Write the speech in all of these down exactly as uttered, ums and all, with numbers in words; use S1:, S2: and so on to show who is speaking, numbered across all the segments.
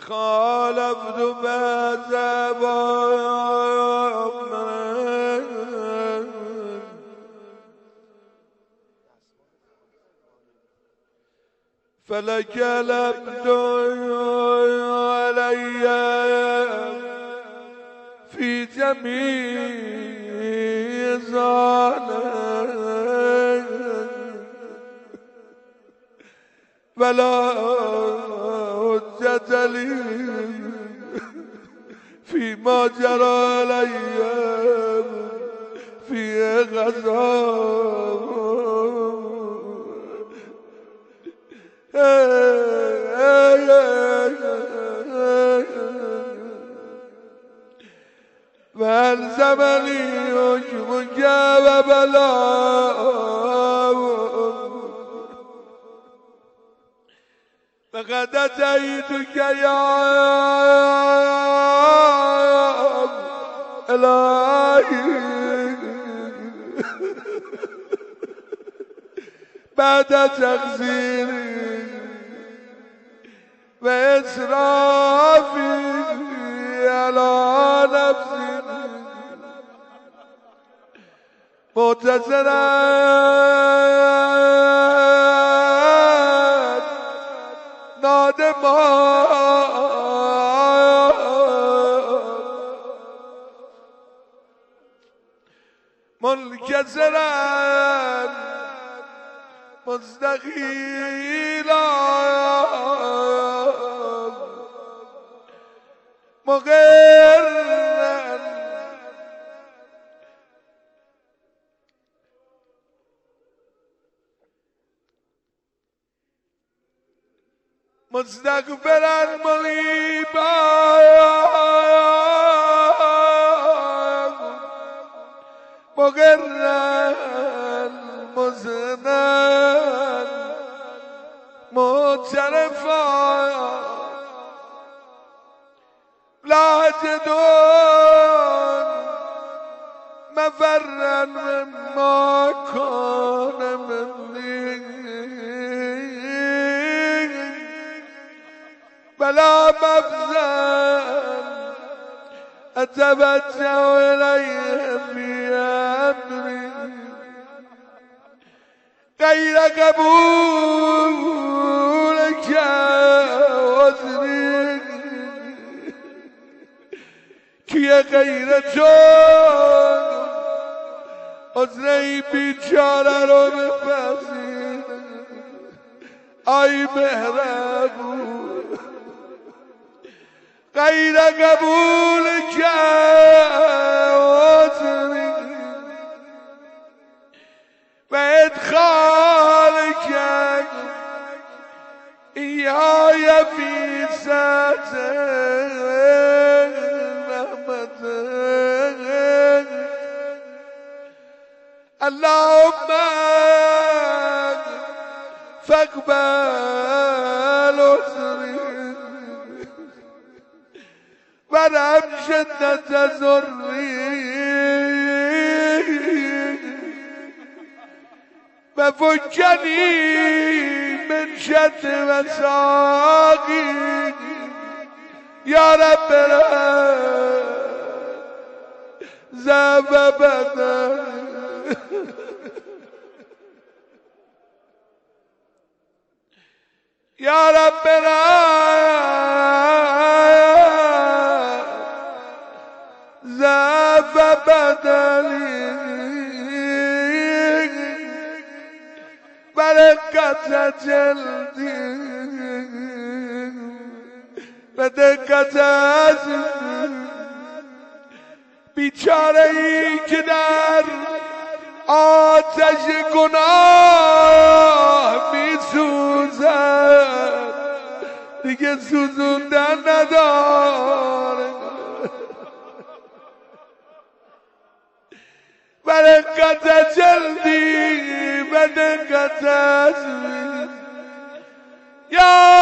S1: خالفت بزبان فلك الحمد علي في جميع ظالم ولا حجة لي فيما جرى علي في غزال والزمني حكمك وبلاء فقد أتيتك يا إلهي بعد تقصيري وإسرافي على نفسي معتذرا نادما منكسرا مستقيلا مغرا مستقبلا مغيبا مغرا مزنا معترفا لاجدون مفرا مما كان مني بلا مفزا أتوجه إليه في أمري غير قبولك وزني كي غير جان عذري بیچاره رو بپذیر ای مهربون غیر قبول عذري و ادخالك إياي في ساتر رحمتك اللهم فاقبل عذري ورحم شدة ضري وفكني من شد مساقي يا رب زاب بدر يا ربنا زاب بدلي بركة جلدي بدكة عزمي بیچاره ای که در آتش گناه می سوزد دیگه سوزوندن نداره برکت جلدی بدکت عزمی یا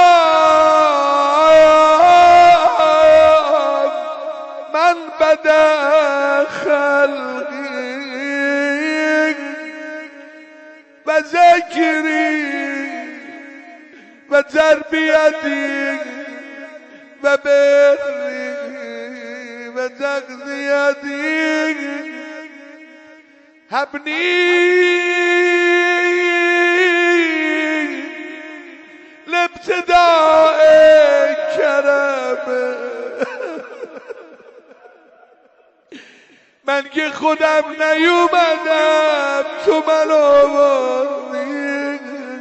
S1: من بدا خلقی و ذکری و تربیتی و ببری و تقضیتی هبنی لابتداء کرم من که خودم نیومدم تو من آوردی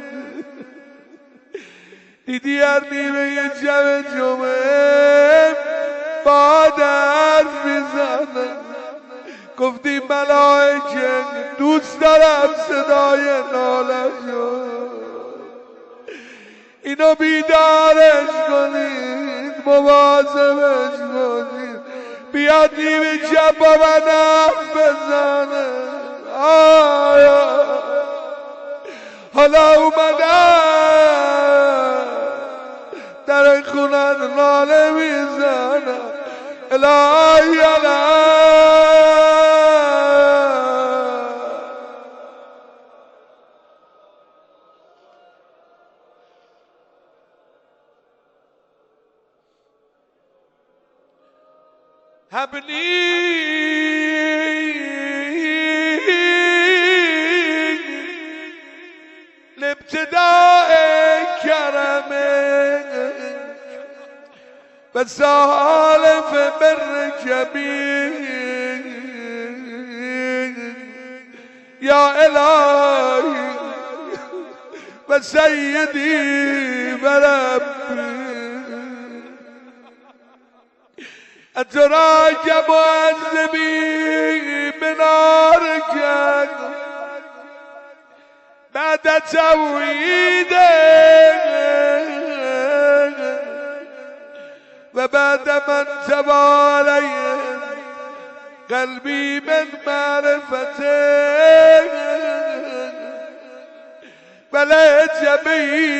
S1: دیدی هر نیمه شب جمعه باد حرف میزنه گفتی ملائکه دوست دارم صدای نالشو اینو بیدارش کنید مواظبش کنید بیاد نیمه شب با من حرف بزنه آیا حالا اومدم در خونت ناله میزنم الهی الهی هبنی لابتداء کرمه و سالف برکبی یا الهی و سیدی و ربی اتراك معذبي بنارك بعد توحيدك وبعد من انتبه علي قلبي من معرفتك بليت بي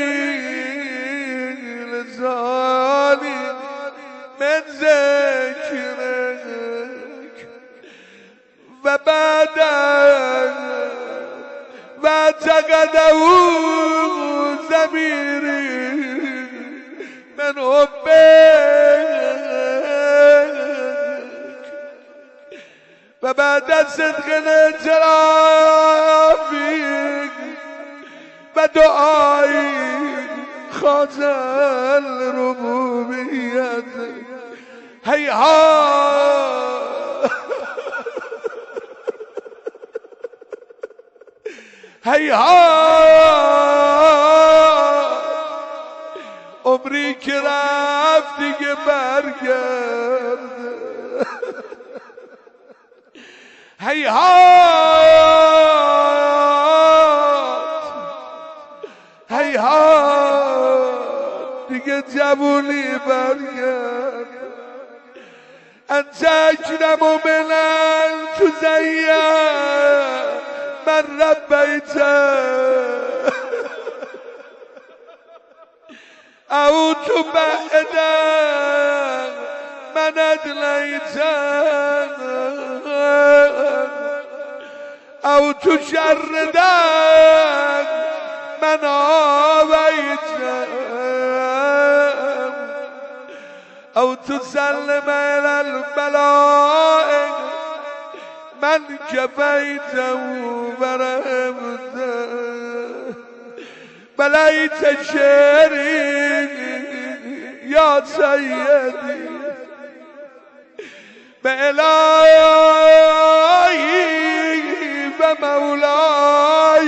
S1: لساني من ذكرك وبعدك واعتقده ضميري من حبك وبعد صدق اعترافك ودعائي خاتم ربوبيتك هيهات هيهات عمری که رفت دیگه برگرد هیهات هیهات دیگه جوونی برگرد انت اکرم من تزین من ربیت او تبعد من ادلیت او تشرد من آویت او تسلم الى الملائک من كفيته ورحمته بليت شعري يا سيدي بإلهي بمولاي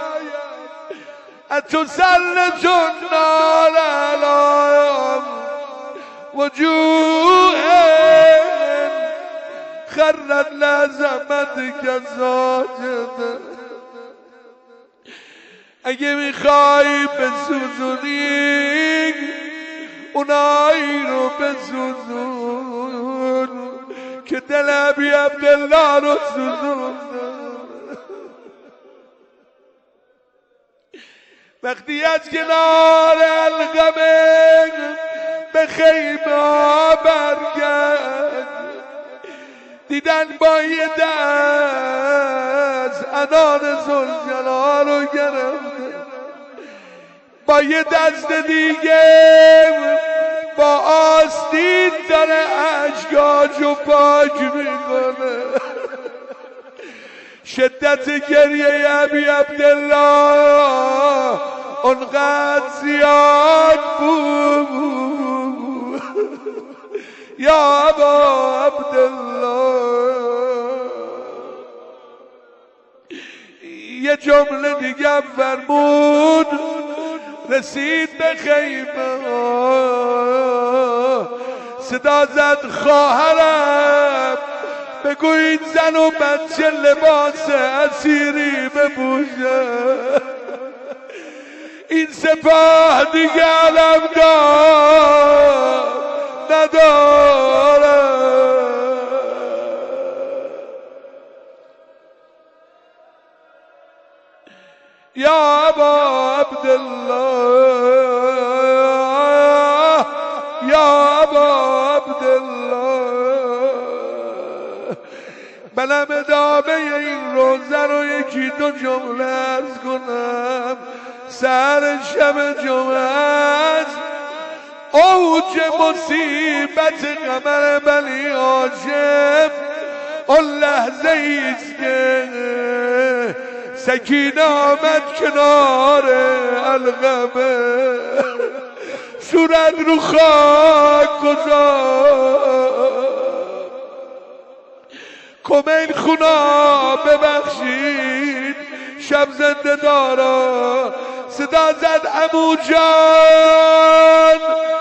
S1: أتسلط النار على وجوه خرت لعظمتك ساجدا اگه میخوای بسوزونی اونایی رو بسوزون که دل ابی عبدالله رو سوزون وقتی از کنار القمه به خیمه ها برگرد دیدن با یه دست انان زلجلال رو گرفته با یه دست دیگه با آستین داره اشکاشو پاک میکنه. شدت گریه ابی عبدالله اونقدر زیاد بود. یا ابا عبدالله یه جمله دیگه فرمود رسید به خیمه صدا زد خواهرم بگو این زن و بچه لباس اسیری بپوشه. این سپاه دیگه علم دار نداره. یا ابا عبدالله یا ابا عبدالله منم ادامه این روزه رو یکی دو جمله عرض کنم. سر شب جمعه است اوج مصیبت قمر بنی هاشم. اون لحظه ایست که سکینه آمد کنار القمه صورت رو خاک گذار. کمیل خونا ببخشید شب زنده دارا صدا زد عمو جان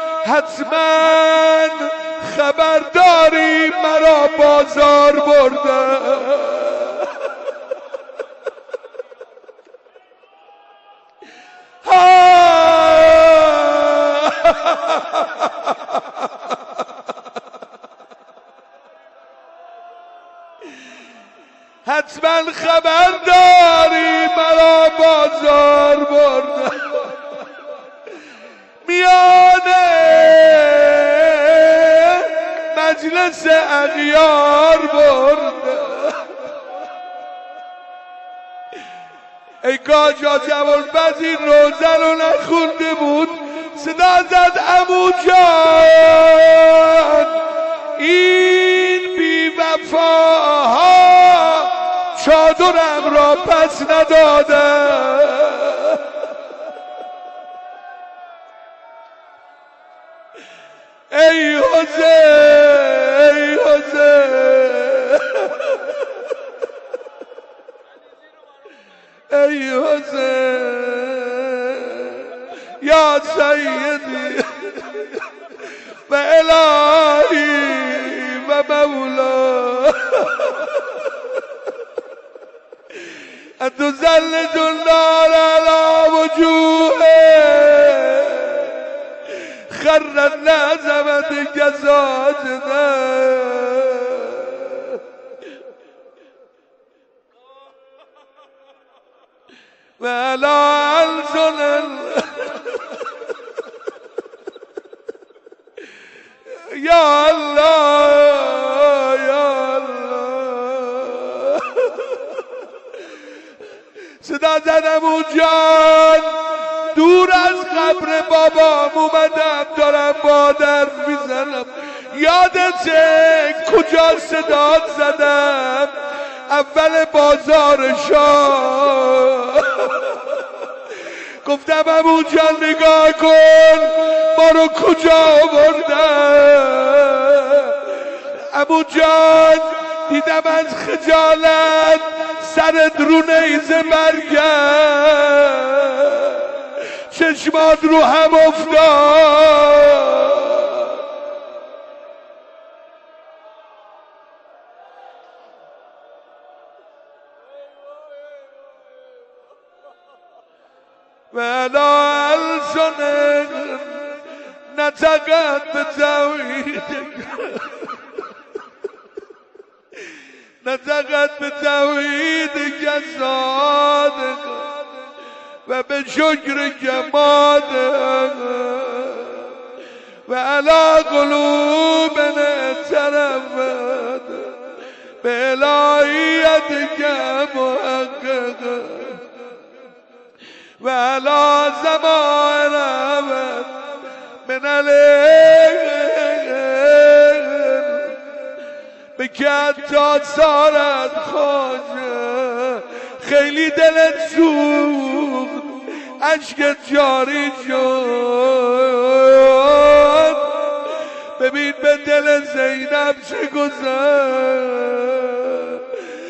S1: حتما خبرداری مرا بازار برده. حتما خبرداری مرا بازار برده. میانه مجلس اغیار برده. ای کاش جوان بعد این روزه رو نخونده بود. صدا زد عمو جان این بی وفاها چادرم را پس نداده. ای حسین ای حسین ای حسین یا سیدی و الهی و مولا أتزلج النار على وجوههم خر النازمة كساجدا وعلى ألسن يا الله يا الله صدا زدم اون جان دور از قبر بابام اومدم دارم با درد میزنم. یادته کجا صدات زدم؟ اول بازار شاه گفتم عمو جان نگاه کن ما رو کجا بردن. عمو جان دیدم از خجالت سرت رو نیزه برگرد چشمات رو هم افتاد. ولا ألسن نطقت بتوحيدك نطقت بتوحيدك يا صادق وبشكرك يا مادق وعلى قلوبنا ترفت بإلهيتك يا محقق وعلى زمان من بنالین بکن تا سارت خواجه خیلی دلت سوخت عشقت جاری شد ببین به دل زینب چه گذر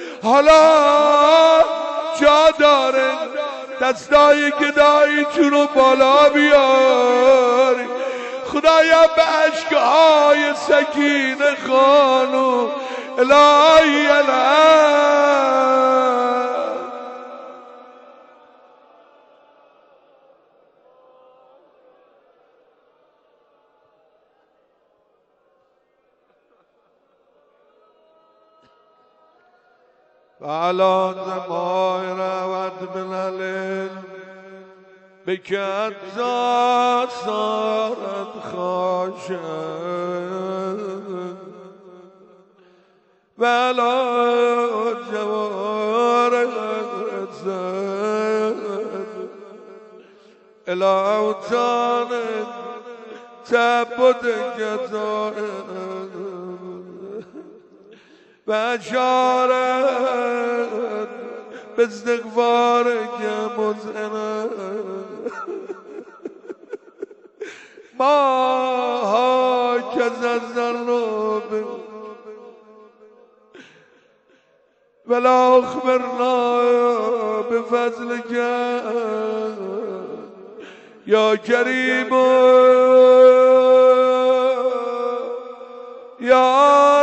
S1: حالا جا داره دستای گدایی رو بالا بیاری خدایا به عشقهای سکینه خانو الهی الهی فعلا زمای رود من العلم بکن ذات صارت خاشن ولا جوار زد الى اوتان تعبد گدائن بشارت به استغفار که مزعنه ما ها کز از ذنوب ولا اخبرنا بفضلك یا کریم یا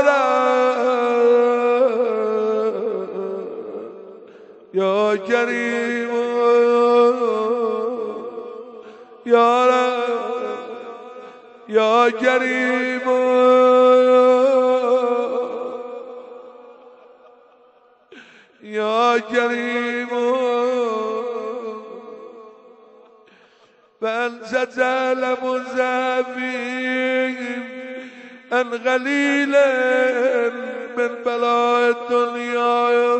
S1: یا کریم یا یا کریم یا کریم فأنت تعلم ضعفي عن قليل من بلاء الدنيا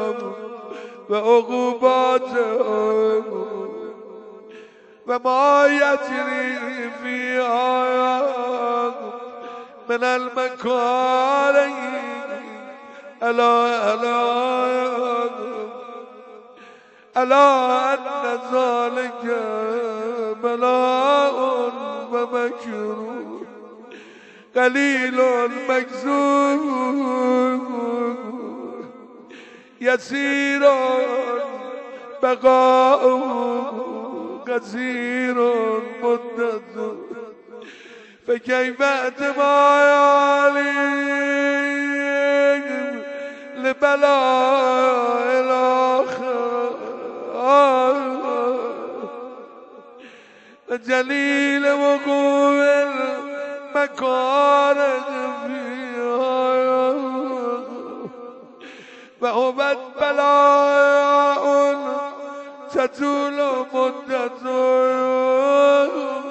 S1: وعقوباتهم وما يجري فيها من المكاره ألا ألا ألا أن ذلك بلاء ومكروه قليل مكذوب يسير بقاؤه كثير مدة فكيف اعتمادهم لبلاء الآخر جليل وقوع المكارم فيها وهبت بلاء تطول مدته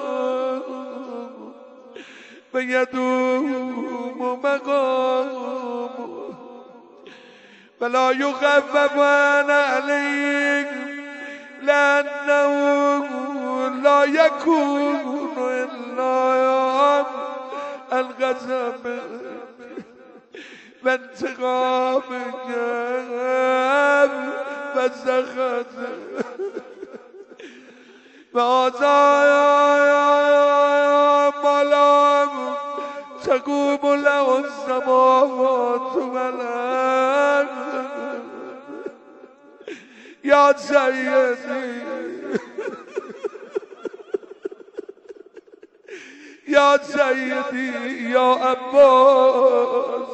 S1: ويدوم مقامه فلا يخفف عن عليك لأنه لا يكون إلا الغضب وانتقامك والسخط وعطايا ملام تقوم له السماوات والأرض يا سيدي يا سيدي يا عباس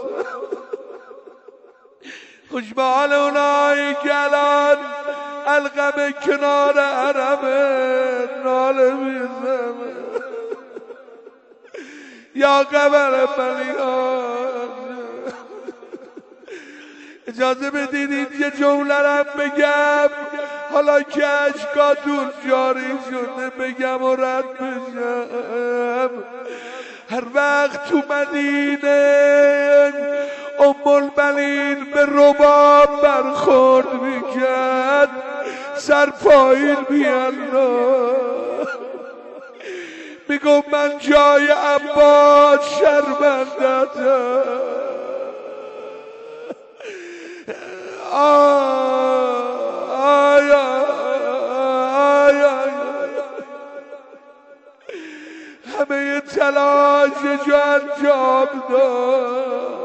S1: خوش بال اونایی که الان القم کنار حرم ناله میزنه یا قبر فریاد اجازه بدید یه جمله رم بگم حالا که اشکاتون جاری شده بگم و رد بشم هر وقت تو مدینه ام المنین به رباب برخورد میکرد سر پایین بیانداز میگم من جای عباس شرمندتم. آی آی آی همه تلاش جو انجام داد.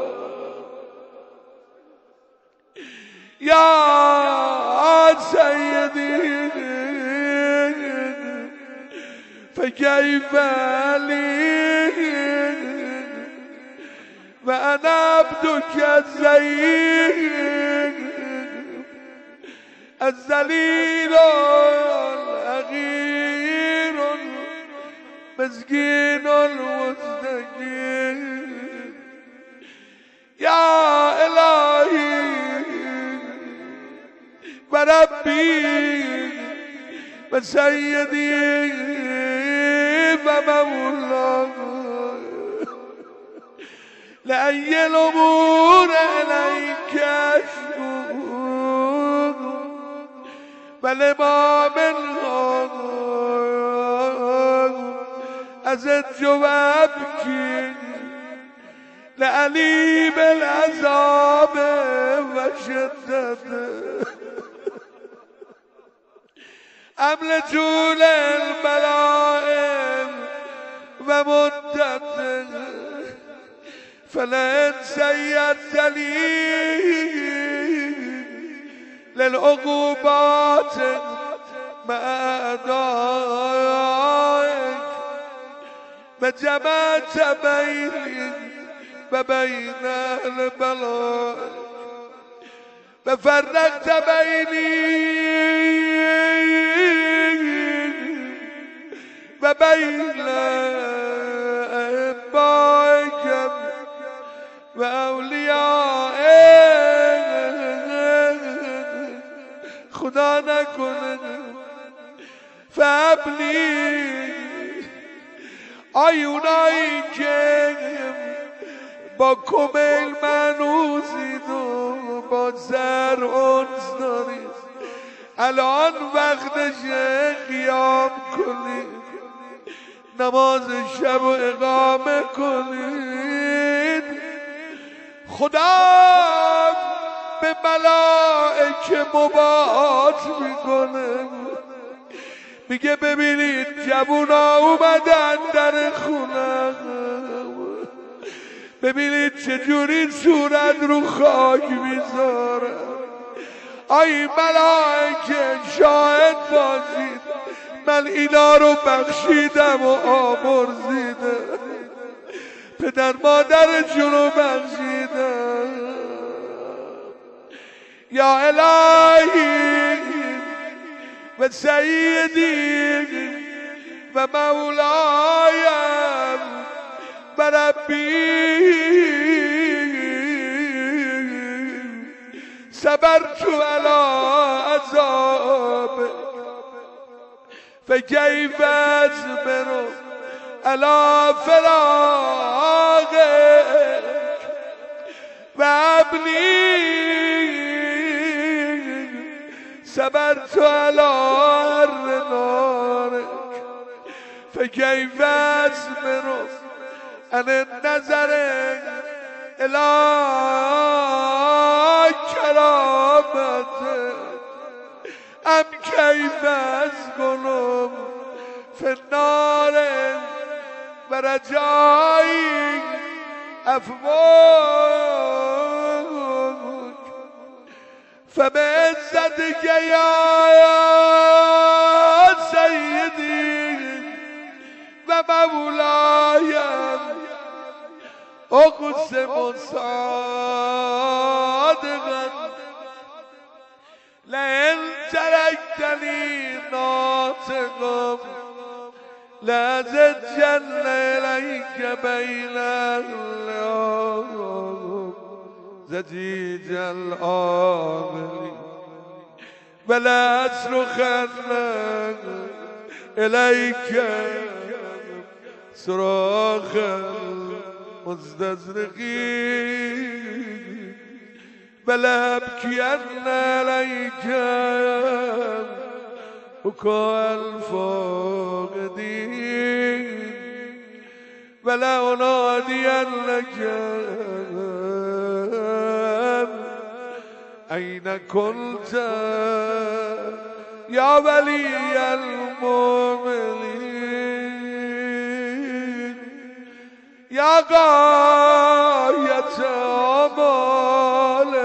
S1: یا سیدی فکیف لی و انا عبدک الضعیف الذلیل الحقیر المسکین المستکین. یا الهی و ربی و سیدی و مولا لأی الامور الیک اشکو و لما منها ازج و ابکی لعلیم العذاب و شدته عمل طول الملائم و مدته فلئن سیدت لی للعقوبات مع اعدائک و جمعت بینی و بین البلاء و فرقت بینی و بین احبائک و اولیائک. خدا نکنه فابلی آیونایی که با کمیل منوزید و با سر انس دارید الان وقتشه قیام کنید، نماز شب و اقامه کنید. خدا به ملائکه مباهات میکنه، میگه ببینید جوونا اومدن در خونه، ببینید چجوری صورت رو خاک میذاره. آی ملائکه شاهد باشید من اینا رو بخشیدم و آمرزیدم، پدر مادرشون رو بخشیدم. یا الهی و سیدی و مولایم و ربی صبرت علی عذابک فکیف اصبر علی فراقک و ابلی صبرت علی حر نارک فکیف اصبر عن النظر الی کرامتک ام کیف اسکن فی النار و رجایی عفوک فبعزتک یا سیدی و مولایم اقسم صادقا لئن ترکتنی ناطقا لأزجن الیک بین اللحام زجیج العاملین ولأصرخن الیک صراخ مستزرقین ولأبکین علیک بکاء الفاقدین ولأنادينك أين كنت يا ولي المؤمنين يا غاية آمال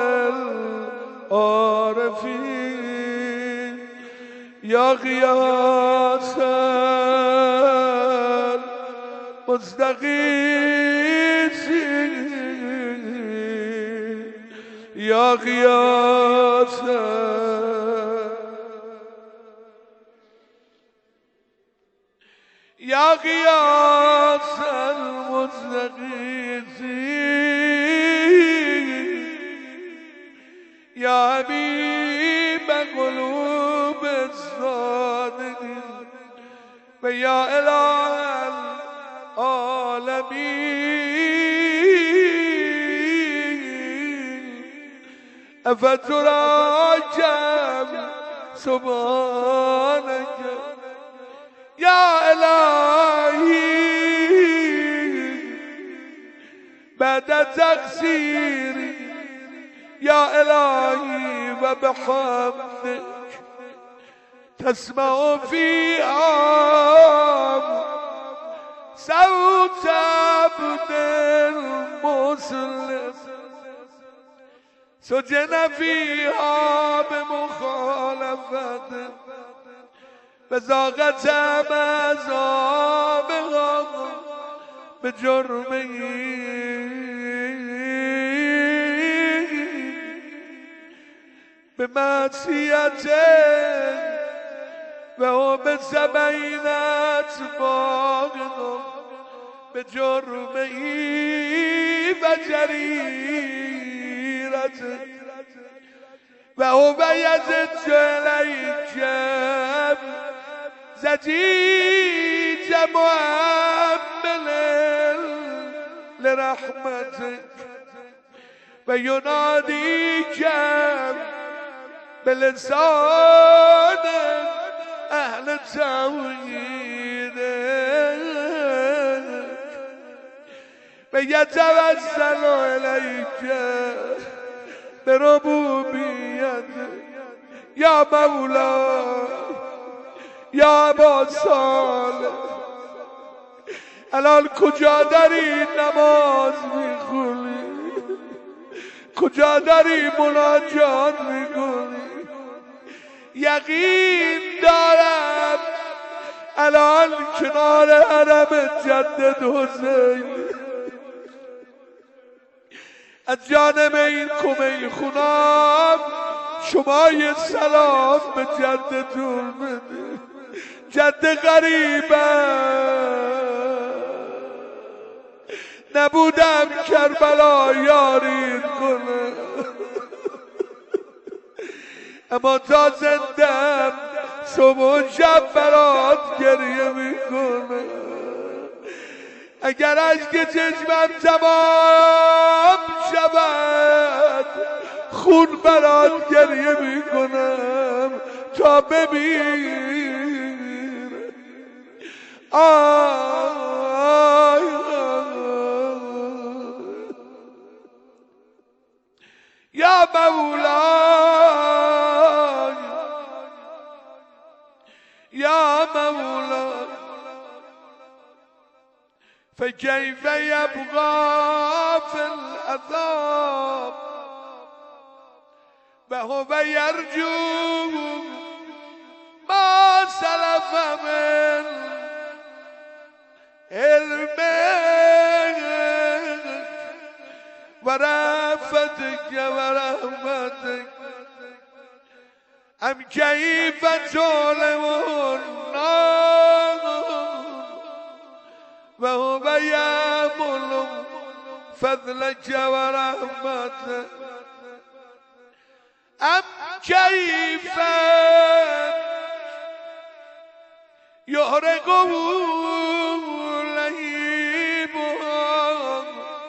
S1: العارفين يا غياث المستغيثين يا غياث يا غياث المستغيثين يا حبيب قلوب الصادقين ويا إله العالمين أفتراجم سبحانك يا إلهي بعد تقصيري يا إلهي وبحمدك تسمع في عام صوت عبد المسلم سجن فيها بمخالفته بزاغت مذابها بجرمه بمعصيته وهو بسبعين أتباعه بجرمه وجريرته وهو يزج إليك زجيج مؤمن لرحمتك ويناديك بلسان أهل التوحيد ويتوسل إليك بربوبيتك يا مولاي يا ابا صالح الان کجا داری نماز میخونی کجا داری مناجات میکنی یقین دارم الان کنار حرم جدد حسین از جانب این کمی خونم شما یه سلام به جدتون بده جد غریبه نبودم کربلا یارید کنه اما تا زندم صبح و شب برات گریه میکنه اگر اشک چشمم تمام شود خون برات گریه میکنم تا ببین آی یا مولای یا مولای فكيف يبغى في العذاب وهو يرجو ما سلف من علمك ورأفتك ورحمتك أم كيف تظلم النار وهو يأمل فضلك ورحمتك أم كيف يحرقه لهيبها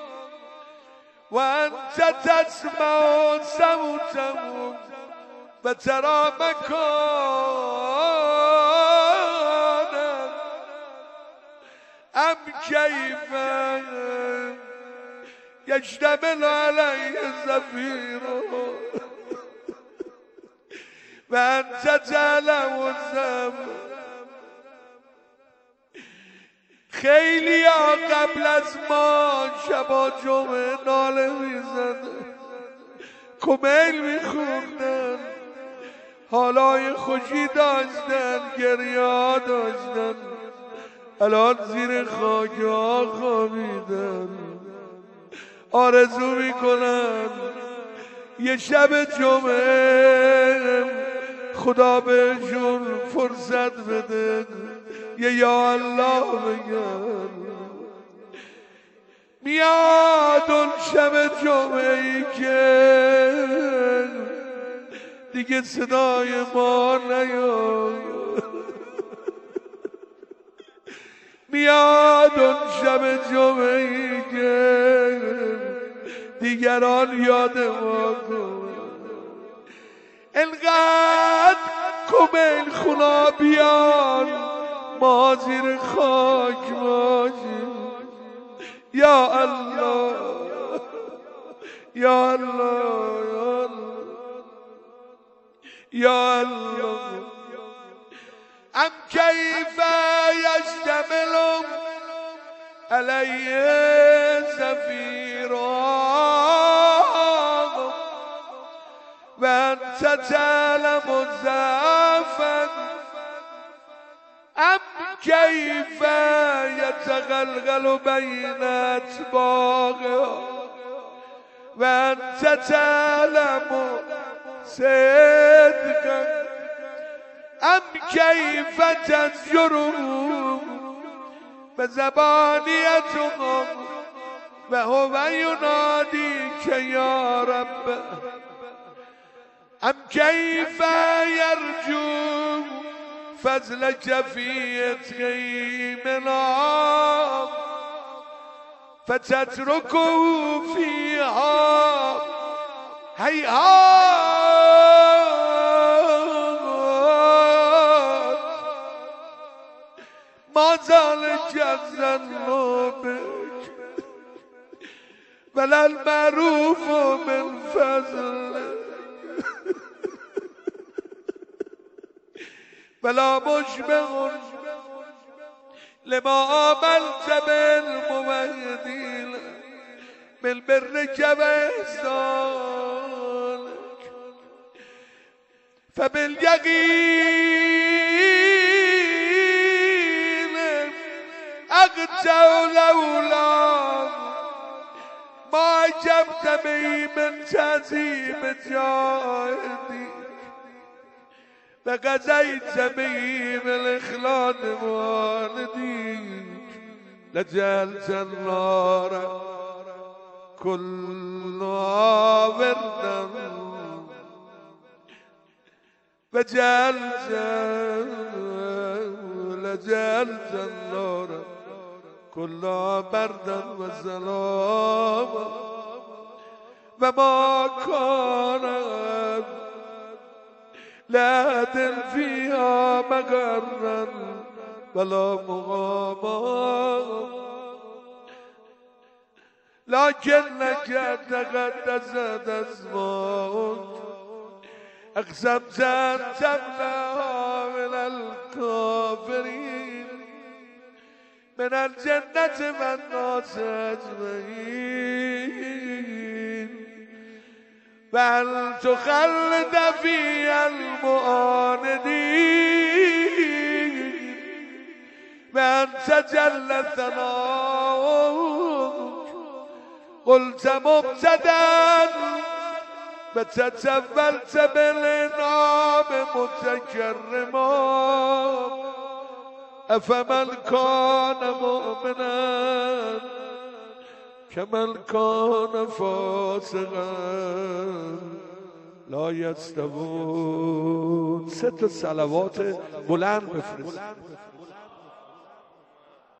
S1: وأنت تسمع صوته وترى مكانه ام كيف يشتمل علي الزفير وأنت تعلم الذنب. خیلی ها قبل از ما شبا جمعه ناله میزدن، کمیل میخوندن، حالای خوشی داشتن، گریه ها داشتن، الان زیر خاک ها خوابیدن. آرزو میکنن یه شب جمعه خدا بهشون فرصت بده، یه یا الله بگن. میاد اون شب جمعه ای که دیگه صدای ما نیاد، میاد اون شب جمعه ای که دیگران یاد ما کن. انقدر کمیل خونا بیان ما زیر خاک باشیم. یا الله یا الله یا الله. ام کیف یشتمل علیه زفیرا و انت تعلم ضعفا. ام کیف یتغلغل بین اطباقها و انت تعلم صدقا. ام کیف تزجر بزبانیتهم و هو ینادی که یا رب. ام کیف یرجو فضلک فی اتقیمنا فتترکه فیها هیهات ما ذلک الذنوبک ولا المعروف من فضلک ولا مشبع لما عملت بالموحدين من برك وإحسانك. فباليقين أقطع لولا ما أجبت به من تعذيب جاهدي فقضيت به بالإخلاد والديك لجعلت النار كلها وردا وجعلت لجعلت النار كلها بردا وسلاما وما كان لا دل فيها مقرا ولا مقاما لكنك تقدست اسماؤك اقسمت ان تمنعها من الكافرين من الجنة والناس اجمعين وأن تخلد في المعاندين وأن تجل ثناؤك قلت مبتدا وتتولت بالإنعام متكرما أفمن كان مؤمنا كمن كان فاسقا لا يستوون. ست صلوات بلند بفرست.